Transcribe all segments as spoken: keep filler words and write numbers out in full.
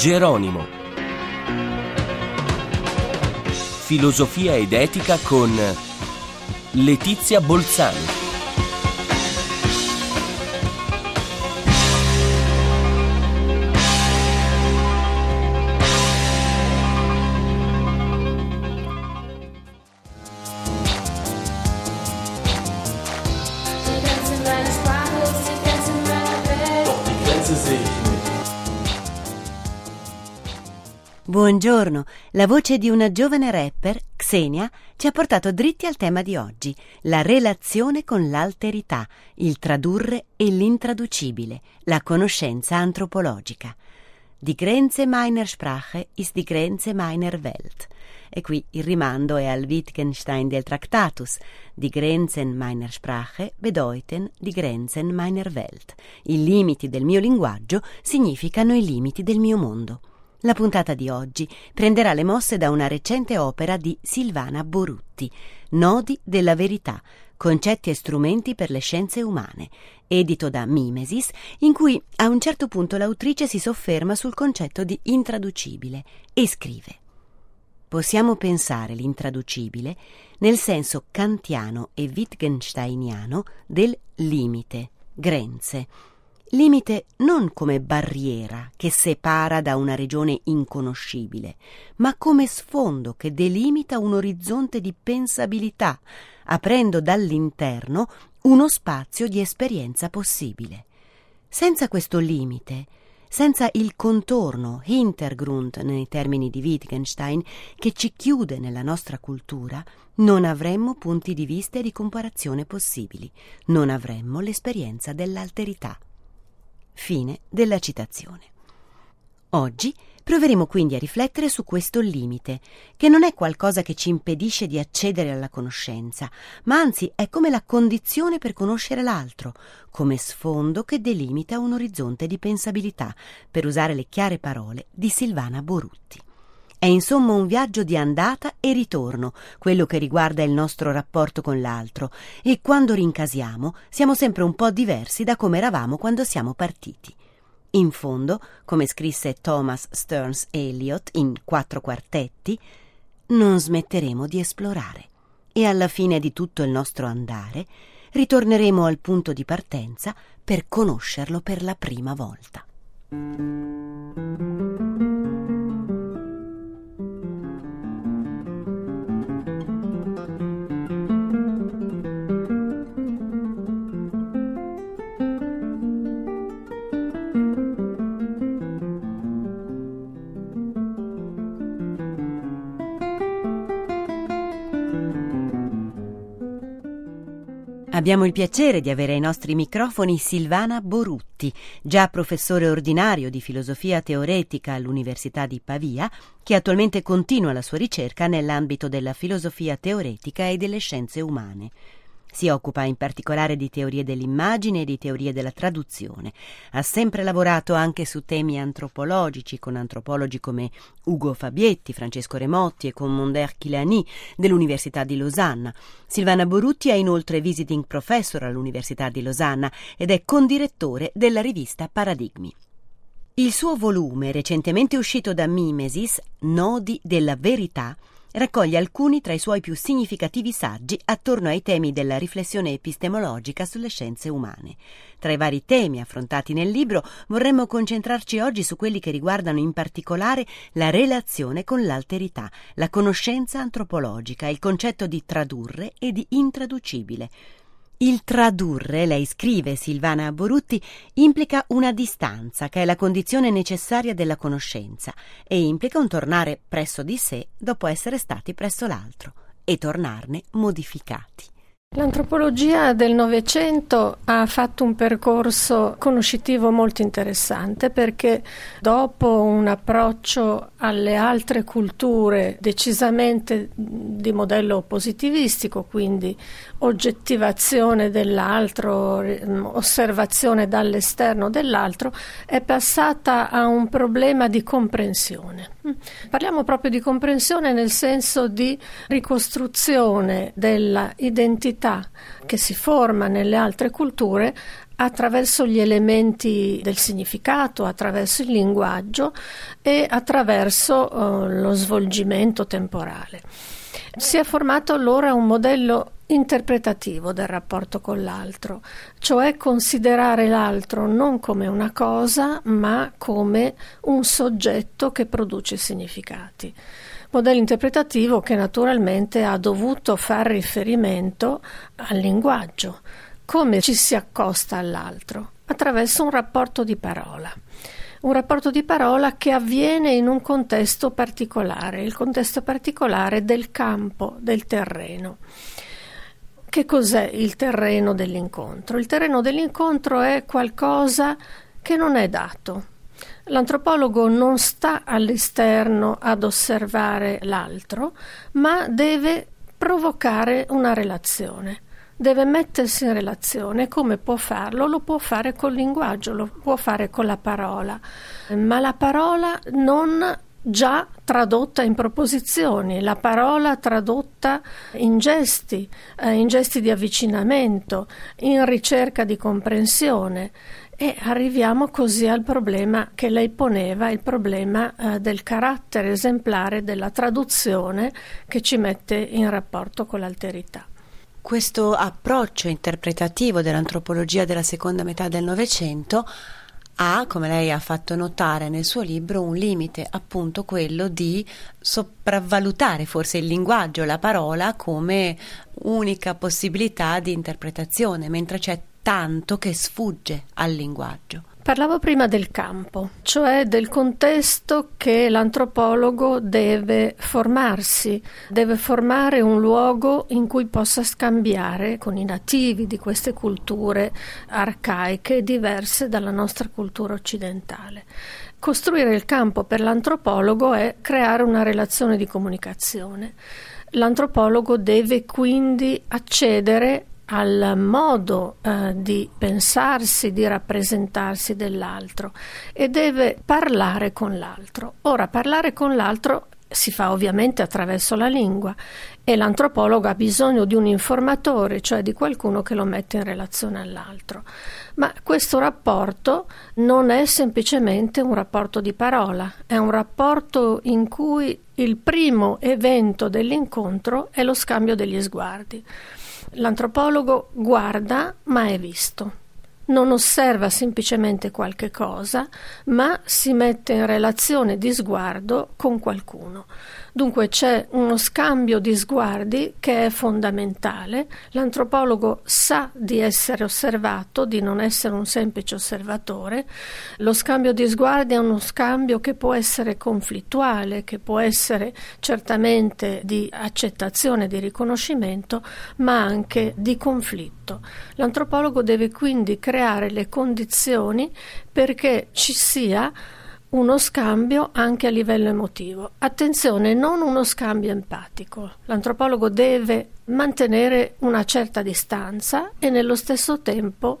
Geronimo. Filosofia ed etica con Letizia Bolzani. Buongiorno, la voce di una giovane rapper, Xenia, ci ha portato dritti al tema di oggi, la relazione con l'alterità, il tradurre e l'intraducibile, la conoscenza antropologica. Die Grenze meiner Sprache ist die Grenze meiner Welt. E qui il rimando è al Wittgenstein del Tractatus. Die Grenzen meiner Sprache bedeuten die Grenzen meiner Welt. I limiti del mio linguaggio significano i limiti del mio mondo. La puntata di oggi prenderà le mosse da una recente opera di Silvana Borutti, Nodi della verità, concetti e strumenti per le scienze umane, edito da Mimesis, in cui a un certo punto l'autrice si sofferma sul concetto di intraducibile e scrive: possiamo pensare l'intraducibile nel senso kantiano e wittgensteiniano del limite, Grenze. Limite non come barriera che separa da una regione inconoscibile, ma come sfondo che delimita un orizzonte di pensabilità, aprendo dall'interno uno spazio di esperienza possibile. Senza questo limite, senza il contorno, Hintergrund nei termini di Wittgenstein, che ci chiude nella nostra cultura, non avremmo punti di vista e di comparazione possibili, non avremmo l'esperienza dell'alterità. Fine della citazione. Oggi proveremo quindi a riflettere su questo limite, che non è qualcosa che ci impedisce di accedere alla conoscenza, ma anzi è come la condizione per conoscere l'altro, come sfondo che delimita un orizzonte di pensabilità, per usare le chiare parole di Silvana Borutti. È insomma un viaggio di andata e ritorno, quello che riguarda il nostro rapporto con l'altro, e quando rincasiamo siamo sempre un po' diversi da come eravamo quando siamo partiti. In fondo, come scrisse Thomas Stearns Eliot in Quattro quartetti, non smetteremo di esplorare e alla fine di tutto il nostro andare ritorneremo al punto di partenza per conoscerlo per la prima volta. Abbiamo il piacere di avere ai nostri microfoni Silvana Borutti, già professore ordinario di filosofia teoretica all'Università di Pavia, che attualmente continua la sua ricerca nell'ambito della filosofia teoretica e delle scienze umane. Si occupa in particolare di teorie dell'immagine e di teorie della traduzione. Ha sempre lavorato anche su temi antropologici con antropologi come Ugo Fabietti, Francesco Remotti e con Monder Chilani dell'Università di Losanna. Silvana Borutti è inoltre visiting professor all'Università di Losanna ed è condirettore della rivista Paradigmi. Il suo volume, recentemente uscito da Mimesis, Nodi della verità, raccoglie alcuni tra i suoi più significativi saggi attorno ai temi della riflessione epistemologica sulle scienze umane. Tra i vari temi affrontati nel libro vorremmo concentrarci oggi su quelli che riguardano in particolare la relazione con l'alterità, la conoscenza antropologica, il concetto di tradurre e di intraducibile. Il tradurre, lei scrive Silvana Borutti, implica una distanza che è la condizione necessaria della conoscenza e implica un tornare presso di sé dopo essere stati presso l'altro e tornarne modificati. L'antropologia del Novecento ha fatto un percorso conoscitivo molto interessante perché dopo un approccio alle altre culture decisamente di modello positivistico, quindi oggettivazione dell'altro, osservazione dall'esterno dell'altro, è passata a un problema di comprensione. Parliamo proprio di comprensione nel senso di ricostruzione della identità l'alterità che si forma nelle altre culture attraverso gli elementi del significato, attraverso il linguaggio e attraverso uh, lo svolgimento temporale. Si è formato allora un modello interpretativo del rapporto con l'altro, cioè considerare l'altro non come una cosa, ma come un soggetto che produce significati. Modello interpretativo che naturalmente ha dovuto far riferimento al linguaggio. Come ci si accosta all'altro? Attraverso un rapporto di parola. Un rapporto di parola che avviene in un contesto particolare, il contesto particolare del campo, del terreno. Che cos'è il terreno dell'incontro? Il terreno dell'incontro è qualcosa che non è dato. L'antropologo non sta all'esterno ad osservare l'altro, ma deve provocare una relazione. Deve mettersi in relazione. Come può farlo? Lo può fare col linguaggio, lo può fare con la parola, ma la parola non già tradotta in proposizioni, la parola tradotta in gesti, eh, in gesti di avvicinamento, in ricerca di comprensione. E arriviamo così al problema che lei poneva, il problema eh, del carattere esemplare della traduzione che ci mette in rapporto con l'alterità. Questo approccio interpretativo dell'antropologia della seconda metà del Novecento ha, come lei ha fatto notare nel suo libro, un limite, appunto quello di sopravvalutare forse il linguaggio, la parola, come unica possibilità di interpretazione, mentre c'è tanto che sfugge al linguaggio. Parlavo prima del campo, cioè del contesto che l'antropologo deve formarsi, deve formare un luogo in cui possa scambiare con i nativi di queste culture arcaiche diverse dalla nostra cultura occidentale. Costruire il campo per l'antropologo è creare una relazione di comunicazione. L'antropologo deve quindi accedere al modo eh, di pensarsi, di rappresentarsi dell'altro e deve parlare con l'altro. Ora, parlare con l'altro si fa ovviamente attraverso la lingua e l'antropologo ha bisogno di un informatore, cioè di qualcuno che lo mette in relazione all'altro. Ma questo rapporto non è semplicemente un rapporto di parola, è un rapporto in cui il primo evento dell'incontro è lo scambio degli sguardi. L'antropologo guarda, ma è visto. Non osserva semplicemente qualche cosa, ma si mette in relazione di sguardo con qualcuno. Dunque c'è uno scambio di sguardi che è fondamentale. L'antropologo sa di essere osservato, di non essere un semplice osservatore. Lo scambio di sguardi è uno scambio che può essere conflittuale, che può essere certamente di accettazione, di riconoscimento, ma anche di conflitto. L'antropologo deve quindi creare le condizioni perché ci sia uno scambio anche a livello emotivo. Attenzione, non uno scambio empatico. L'antropologo deve mantenere una certa distanza e nello stesso tempo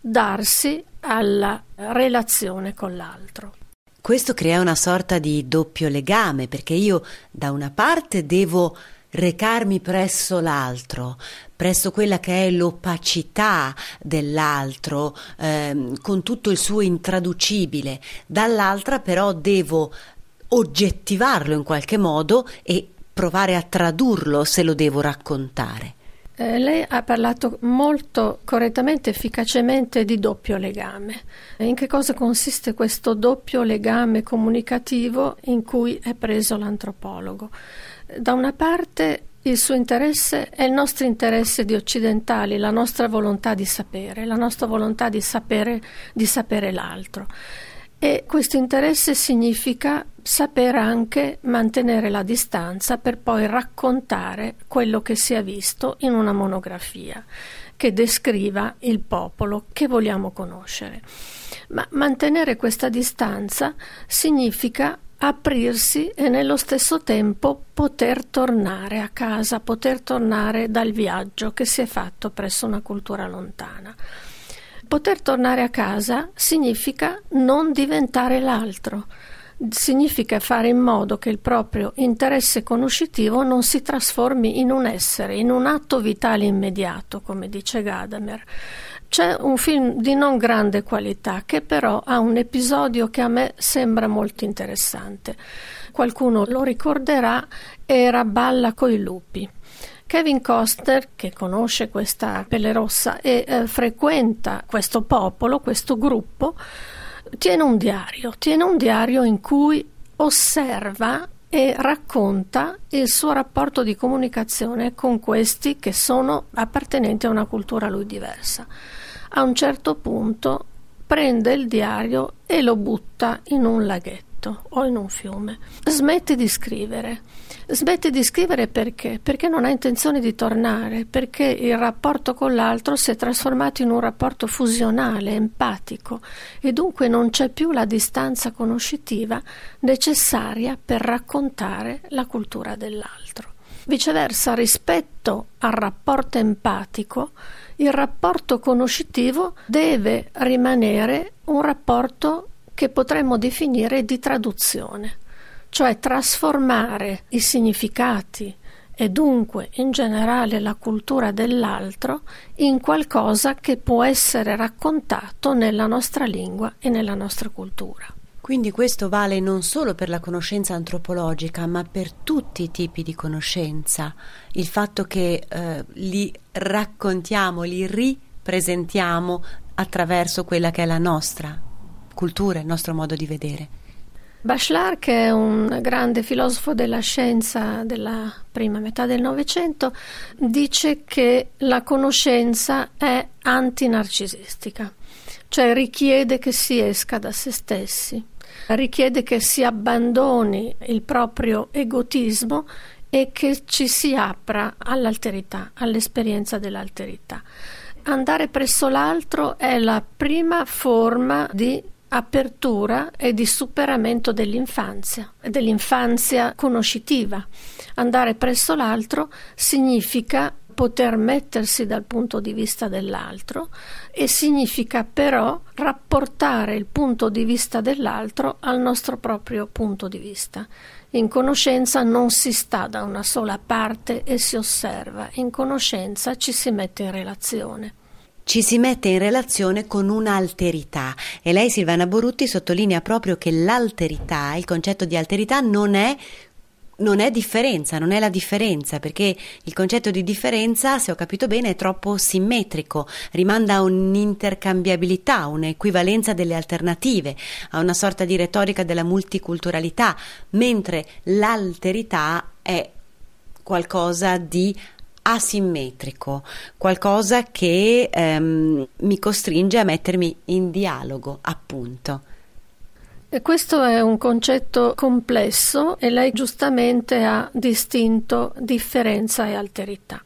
darsi alla relazione con l'altro. Questo crea una sorta di doppio legame, perché io da una parte devo recarmi presso l'altro, presso quella che è l'opacità dell'altro, ehm, con tutto il suo intraducibile, dall'altra però devo oggettivarlo in qualche modo e provare a tradurlo se lo devo raccontare. Eh, lei ha parlato molto correttamente, efficacemente di doppio legame. In che cosa consiste questo doppio legame comunicativo in cui è preso l'antropologo? Da una parte il suo interesse è il nostro interesse di occidentali, la nostra volontà di sapere, la nostra volontà di sapere, di sapere l'altro. E questo interesse significa saper anche mantenere la distanza per poi raccontare quello che si è visto in una monografia che descriva il popolo che vogliamo conoscere. Ma mantenere questa distanza significa aprirsi e nello stesso tempo poter tornare a casa, poter tornare dal viaggio che si è fatto presso una cultura lontana. Poter tornare a casa significa non diventare l'altro, significa fare in modo che il proprio interesse conoscitivo non si trasformi in un essere, in un atto vitale immediato, come dice Gadamer. C'è un film di non grande qualità che però ha un episodio che a me sembra molto interessante. Qualcuno lo ricorderà, era Balla coi lupi. Kevin Costner, che conosce questa pelle rossa e eh, frequenta questo popolo, questo gruppo, tiene un diario, tiene un diario in cui osserva e racconta il suo rapporto di comunicazione con questi che sono appartenenti a una cultura a lui diversa. A un certo punto prende il diario e lo butta in un laghetto o in un fiume. Smette di scrivere. Smette di scrivere perché? Perché non ha intenzione di tornare, perché il rapporto con l'altro si è trasformato in un rapporto fusionale, empatico, e dunque non c'è più la distanza conoscitiva necessaria per raccontare la cultura dell'altro. Viceversa, rispetto al rapporto empatico, il rapporto conoscitivo deve rimanere un rapporto che potremmo definire di traduzione, cioè trasformare i significati e dunque in generale la cultura dell'altro in qualcosa che può essere raccontato nella nostra lingua e nella nostra cultura. Quindi questo vale non solo per la conoscenza antropologica, ma per tutti i tipi di conoscenza. Il fatto che eh, li raccontiamo, li ripresentiamo attraverso quella che è la nostra cultura, il nostro modo di vedere. Bachelard, che è un grande filosofo della scienza della prima metà del Novecento, dice che la conoscenza è antinarcisistica, cioè richiede che si esca da se stessi, richiede che si abbandoni il proprio egotismo e che ci si apra all'alterità, all'esperienza dell'alterità. Andare presso l'altro è la prima forma di apertura e di superamento dell'infanzia, dell'infanzia conoscitiva. Andare presso l'altro significa poter mettersi dal punto di vista dell'altro e significa però rapportare il punto di vista dell'altro al nostro proprio punto di vista. In conoscenza non si sta da una sola parte e si osserva, in conoscenza ci si mette in relazione. Ci si mette in relazione con un'alterità e lei, Silvana Borutti, sottolinea proprio che l'alterità, il concetto di alterità non è non è differenza, non è la differenza, perché il concetto di differenza, se ho capito bene, è troppo simmetrico, rimanda a un'intercambiabilità, un'equivalenza delle alternative, a una sorta di retorica della multiculturalità, mentre l'alterità è qualcosa di asimmetrico, qualcosa che ehm, mi costringe a mettermi in dialogo, appunto. E questo è un concetto complesso e lei giustamente ha distinto differenza e alterità.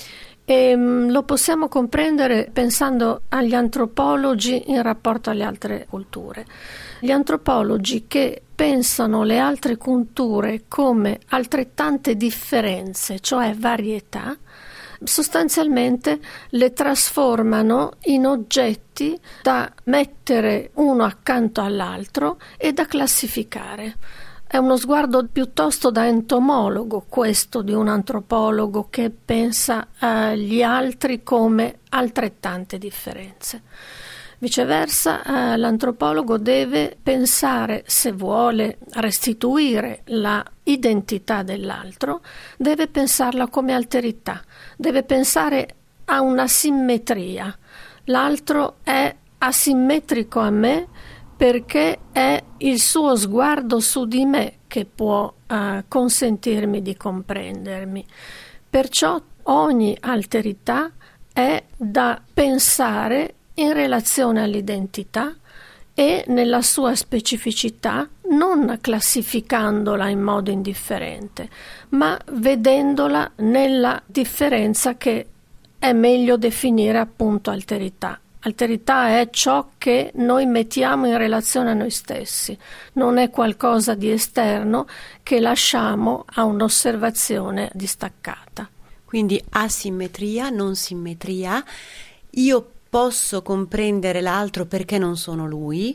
E mh, lo possiamo comprendere pensando agli antropologi in rapporto alle altre culture. Gli antropologi che pensano le altre culture come altrettante differenze, cioè varietà, sostanzialmente le trasformano in oggetti da mettere uno accanto all'altro e da classificare. È uno sguardo piuttosto da entomologo questo di un antropologo che pensa agli altri come altrettante differenze. Viceversa, eh, l'antropologo deve pensare, se vuole restituire la identità dell'altro, deve pensarla come alterità, deve pensare a una simmetria. L'altro è asimmetrico a me perché è il suo sguardo su di me che può eh, consentirmi di comprendermi. Perciò ogni alterità è da pensare in relazione all'identità e nella sua specificità, non classificandola in modo indifferente, ma vedendola nella differenza che è meglio definire appunto alterità. Alterità è ciò che noi mettiamo in relazione a noi stessi, non è qualcosa di esterno che lasciamo a un'osservazione distaccata. Quindi asimmetria, non simmetria. Io posso comprendere l'altro perché non sono lui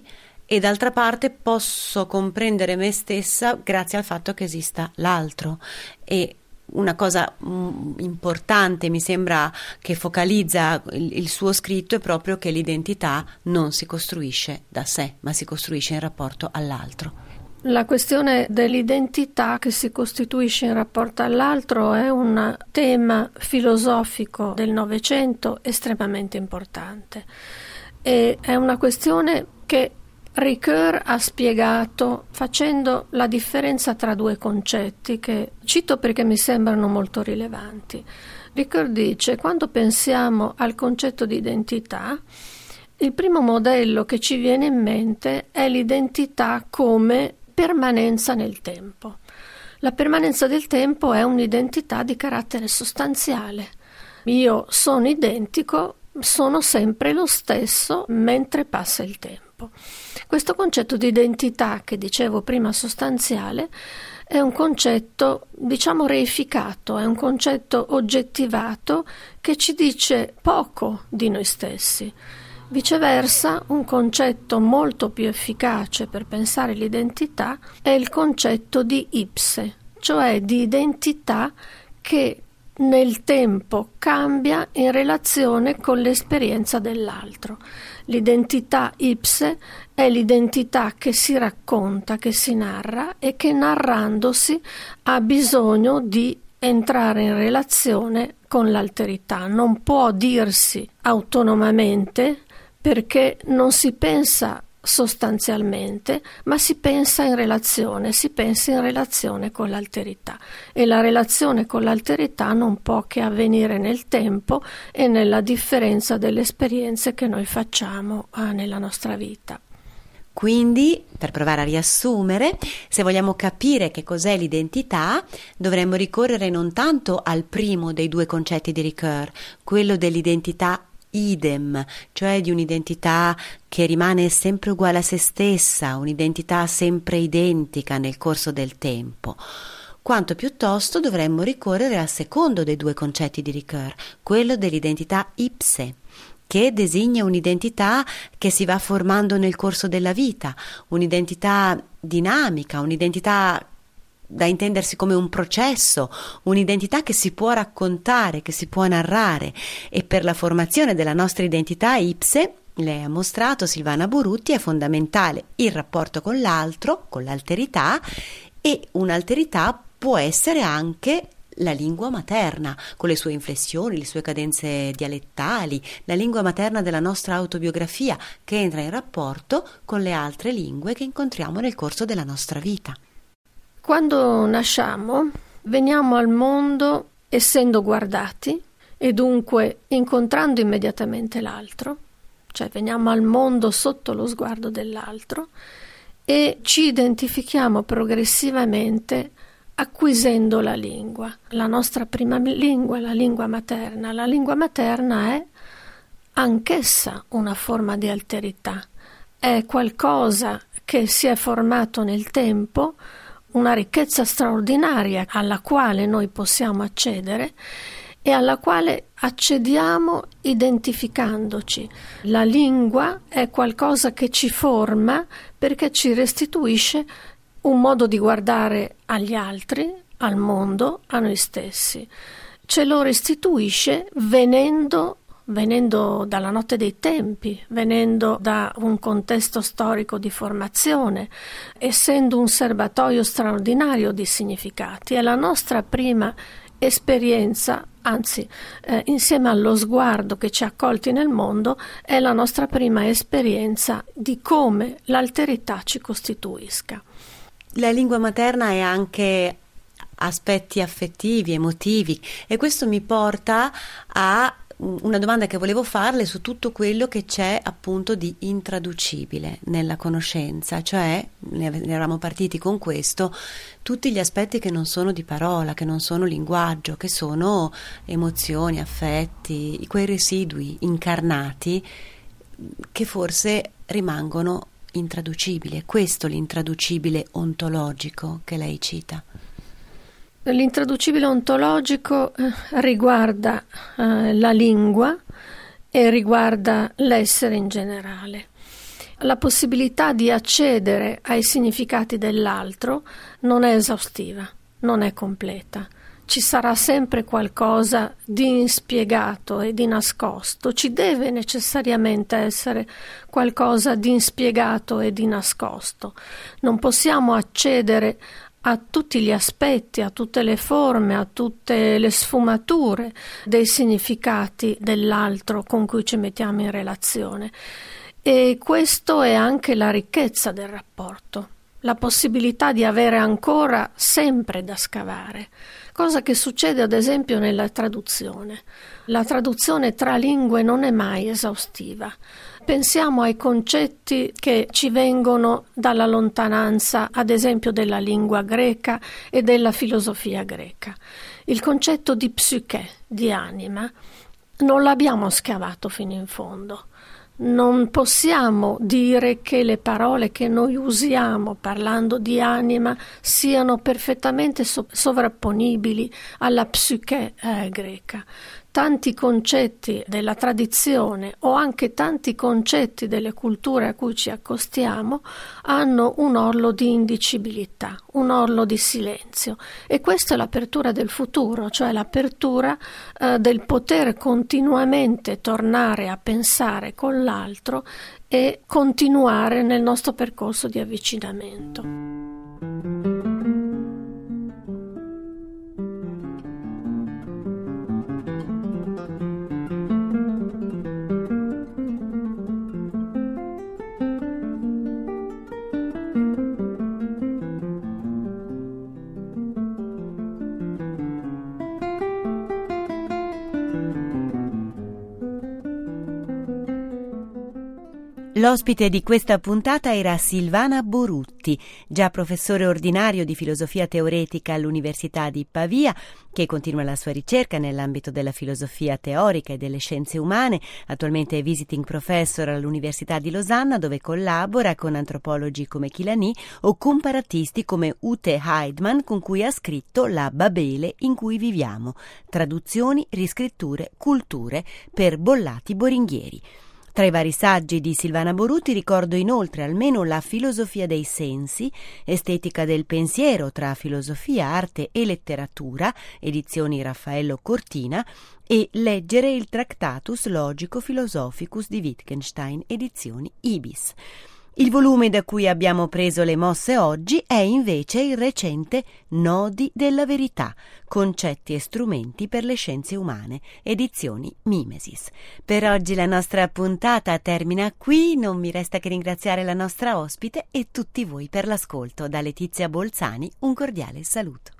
e d'altra parte posso comprendere me stessa grazie al fatto che esista l'altro. E una cosa mh, importante, mi sembra, che focalizza il, il suo scritto è proprio che l'identità non si costruisce da sé, ma si costruisce in rapporto all'altro. La questione dell'identità che si costituisce in rapporto all'altro è un tema filosofico del Novecento estremamente importante e è una questione che Ricoeur ha spiegato facendo la differenza tra due concetti che cito perché mi sembrano molto rilevanti. Ricoeur dice: quando pensiamo al concetto di identità, il primo modello che ci viene in mente è l'identità come permanenza nel tempo. La permanenza del tempo è un'identità di carattere sostanziale. Io sono identico, sono sempre lo stesso mentre passa il tempo. Questo concetto di identità, che dicevo prima sostanziale, è un concetto, diciamo, reificato, è un concetto oggettivato che ci dice poco di noi stessi. Viceversa, un concetto molto più efficace per pensare l'identità è il concetto di ipse, cioè di identità che nel tempo cambia in relazione con l'esperienza dell'altro. L'identità ipse è l'identità che si racconta, che si narra e che narrandosi ha bisogno di entrare in relazione con l'alterità. Non può dirsi autonomamente perché non si pensa sostanzialmente, ma si pensa in relazione, si pensa in relazione con l'alterità, e la relazione con l'alterità non può che avvenire nel tempo e nella differenza delle esperienze che noi facciamo eh, nella nostra vita. Quindi, per provare a riassumere, se vogliamo capire che cos'è l'identità, dovremmo ricorrere non tanto al primo dei due concetti di Ricoeur, quello dell'identità idem, cioè di un'identità che rimane sempre uguale a se stessa, un'identità sempre identica nel corso del tempo, quanto piuttosto dovremmo ricorrere al secondo dei due concetti di Ricoeur, quello dell'identità ipse, che designa un'identità che si va formando nel corso della vita, un'identità dinamica, un'identità da intendersi come un processo, un'identità che si può raccontare, che si può narrare, e per la formazione della nostra identità ipse, lei ha mostrato, Silvana Borutti, è fondamentale il rapporto con l'altro, con l'alterità, e un'alterità può essere anche la lingua materna, con le sue inflessioni, le sue cadenze dialettali, la lingua materna della nostra autobiografia, che entra in rapporto con le altre lingue che incontriamo nel corso della nostra vita. Quando nasciamo, veniamo al mondo essendo guardati e dunque incontrando immediatamente l'altro, cioè veniamo al mondo sotto lo sguardo dell'altro e ci identifichiamo progressivamente acquisendo la lingua. La nostra prima lingua è la lingua materna. La lingua materna è anch'essa una forma di alterità, è qualcosa che si è formato nel tempo, una ricchezza straordinaria alla quale noi possiamo accedere e alla quale accediamo identificandoci. La lingua è qualcosa che ci forma perché ci restituisce un modo di guardare agli altri, al mondo, a noi stessi. Ce lo restituisce venendo venendo dalla notte dei tempi, venendo da un contesto storico di formazione, essendo un serbatoio straordinario di significati. È la nostra prima esperienza, anzi, eh, insieme allo sguardo che ci ha accolti nel mondo, è la nostra prima esperienza di come l'alterità ci costituisca. La lingua materna è anche aspetti affettivi, emotivi, e questo mi porta a una domanda che volevo farle su tutto quello che c'è appunto di intraducibile nella conoscenza, cioè ne eravamo partiti con questo, tutti gli aspetti che non sono di parola, che non sono linguaggio, che sono emozioni, affetti, quei residui incarnati che forse rimangono intraducibili. È questo l'intraducibile ontologico che lei cita. L'intraducibile ontologico eh, riguarda eh, la lingua e riguarda l'essere in generale. la possibilità di accedere ai significati dell'altro non è esaustiva, non è completa. Ci sarà sempre qualcosa di inspiegato e di nascosto, ci deve necessariamente essere qualcosa di inspiegato e di nascosto. Non possiamo accedere a tutti gli aspetti, a tutte le forme, a tutte le sfumature dei significati dell'altro con cui ci mettiamo in relazione. E questo è anche la ricchezza del rapporto, la possibilità di avere ancora sempre da scavare, cosa che succede ad esempio nella traduzione. La traduzione tra lingue non è mai esaustiva. Pensiamo ai concetti che ci vengono dalla lontananza, ad esempio della lingua greca e della filosofia greca. Il concetto di psiche, di anima, non l'abbiamo scavato fino in fondo. Non possiamo dire che le parole che noi usiamo parlando di anima siano perfettamente so- sovrapponibili alla psiche eh, greca. Tanti concetti della tradizione o anche tanti concetti delle culture a cui ci accostiamo hanno un orlo di indicibilità, un orlo di silenzio, e questa è l'apertura del futuro, cioè l'apertura eh, del poter continuamente tornare a pensare con l'altro e continuare nel nostro percorso di avvicinamento. L'ospite di questa puntata era Silvana Borutti, già professore ordinario di filosofia teoretica all'Università di Pavia, che continua la sua ricerca nell'ambito della filosofia teorica e delle scienze umane. Attualmente è visiting professor all'Università di Losanna, dove collabora con antropologi come Chilani o comparatisti come Ute Heidmann, con cui ha scritto La Babele in cui viviamo, traduzioni, riscritture, culture per Bollati Boringhieri. Tra i vari saggi di Silvana Borutti ricordo inoltre almeno La filosofia dei sensi, estetica del pensiero tra filosofia, arte e letteratura, edizioni Raffaello Cortina, e Leggere il Tractatus Logico Philosophicus di Wittgenstein, edizioni Ibis. Il volume da cui abbiamo preso le mosse oggi è invece il recente Nodi della verità, concetti e strumenti per le scienze umane, edizioni Mimesis. Per oggi la nostra puntata termina qui, non mi resta che ringraziare la nostra ospite e tutti voi per l'ascolto. Da Letizia Bolzani un cordiale saluto.